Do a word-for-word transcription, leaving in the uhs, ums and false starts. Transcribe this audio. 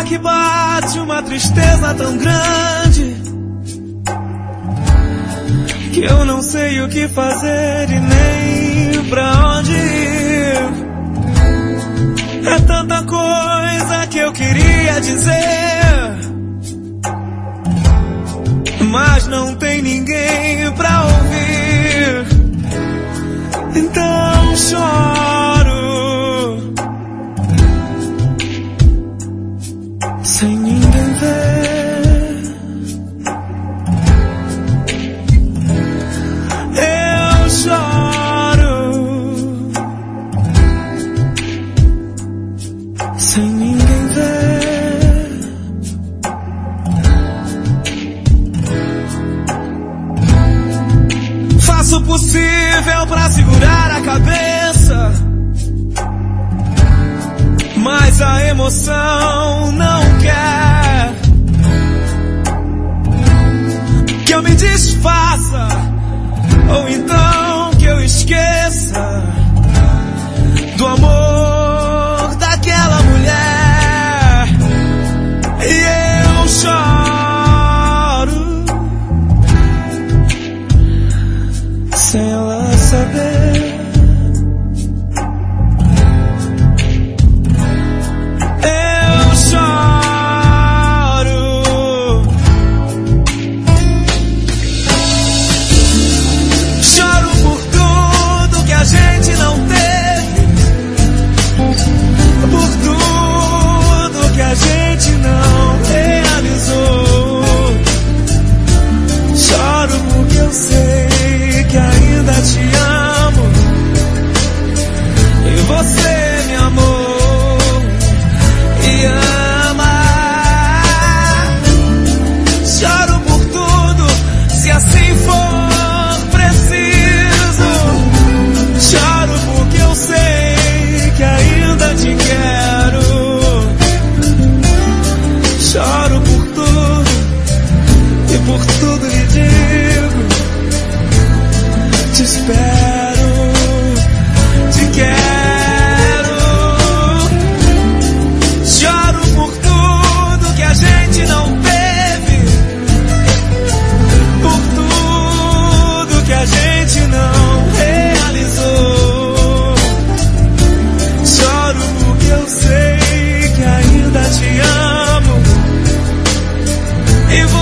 que bate uma tristeza tão grande que eu não sei o que fazer e nem pra onde ir. É tanta coisa que eu queria dizer, mas não tem ninguém pra ouvir. Então choro sem ninguém ver. Eu choro sem ninguém ver. Faço o possível pra segurar a cabeça, mas a emoção não quer que eu me desfaça, ou então que eu esqueça do amor daquela mulher. E eu choro sem ela saber. Eu sei que ainda te amo e você me amou e ama. Choro por tudo, se assim for preciso. Choro porque eu sei que ainda te quero. Choro por tudo e por tudo lhe digo: te espero, te quero. Choro por tudo que a gente não teve, por tudo que a gente não realizou. Choro porque eu sei que ainda te amo e